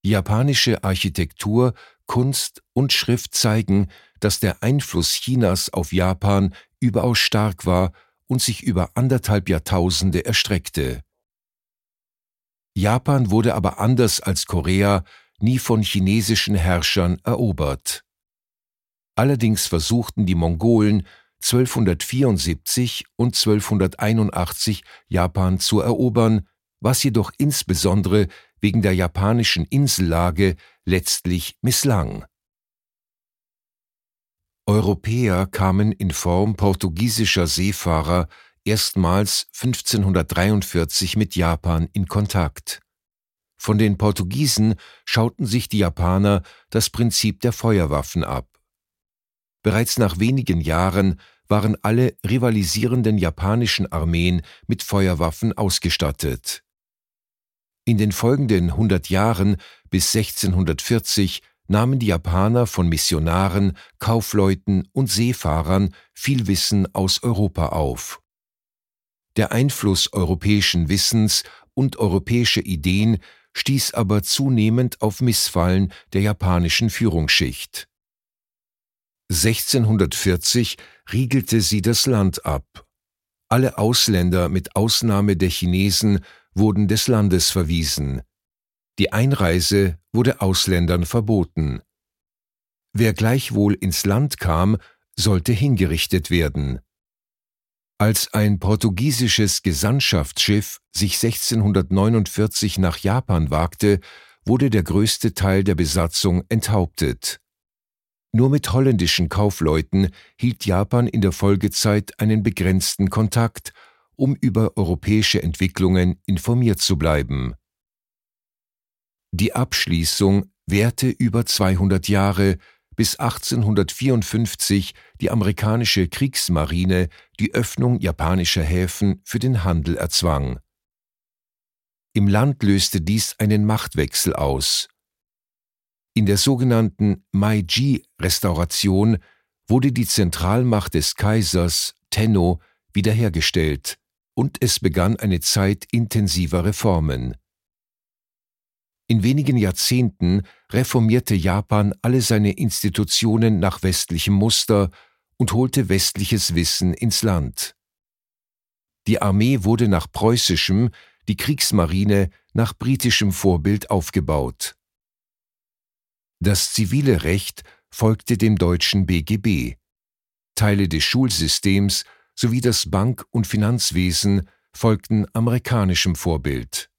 Japanische Architektur, Kunst und Schrift zeigen, dass der Einfluss Chinas auf Japan überaus stark war und sich über 1,5 Jahrtausende erstreckte. Japan wurde aber anders als Korea nie von chinesischen Herrschern erobert. Allerdings versuchten die Mongolen 1274 und 1281 Japan zu erobern, was jedoch insbesondere wegen der japanischen Insellage letztlich misslang. Europäer kamen in Form portugiesischer Seefahrer erstmals 1543 mit Japan in Kontakt. Von den Portugiesen schauten sich die Japaner das Prinzip der Feuerwaffen ab. Bereits nach wenigen Jahren waren alle rivalisierenden japanischen Armeen mit Feuerwaffen ausgestattet. In den folgenden 100 Jahren bis 1640 nahmen die Japaner von Missionaren, Kaufleuten und Seefahrern viel Wissen aus Europa auf. Der Einfluss europäischen Wissens und europäische Ideen stieß aber zunehmend auf Missfallen der japanischen Führungsschicht. 1640 riegelte sie das Land ab. Alle Ausländer mit Ausnahme der Chinesen wurden des Landes verwiesen. Die Einreise wurde Ausländern verboten. Wer gleichwohl ins Land kam, sollte hingerichtet werden. Als ein portugiesisches Gesandtschaftsschiff sich 1649 nach Japan wagte, wurde der größte Teil der Besatzung enthauptet. Nur mit holländischen Kaufleuten hielt Japan in der Folgezeit einen begrenzten Kontakt, um über europäische Entwicklungen informiert zu bleiben. Die Abschließung währte über 200 Jahre, bis 1854 die amerikanische Kriegsmarine die Öffnung japanischer Häfen für den Handel erzwang. Im Land löste dies einen Machtwechsel aus. In der sogenannten Meiji-Restauration wurde die Zentralmacht des Kaisers Tenno wiederhergestellt und es begann eine Zeit intensiver Reformen. In wenigen Jahrzehnten reformierte Japan alle seine Institutionen nach westlichem Muster und holte westliches Wissen ins Land. Die Armee wurde nach preußischem, die Kriegsmarine nach britischem Vorbild aufgebaut. Das zivile Recht folgte dem deutschen BGB. Teile des Schulsystems sowie das Bank- und Finanzwesen folgten amerikanischem Vorbild.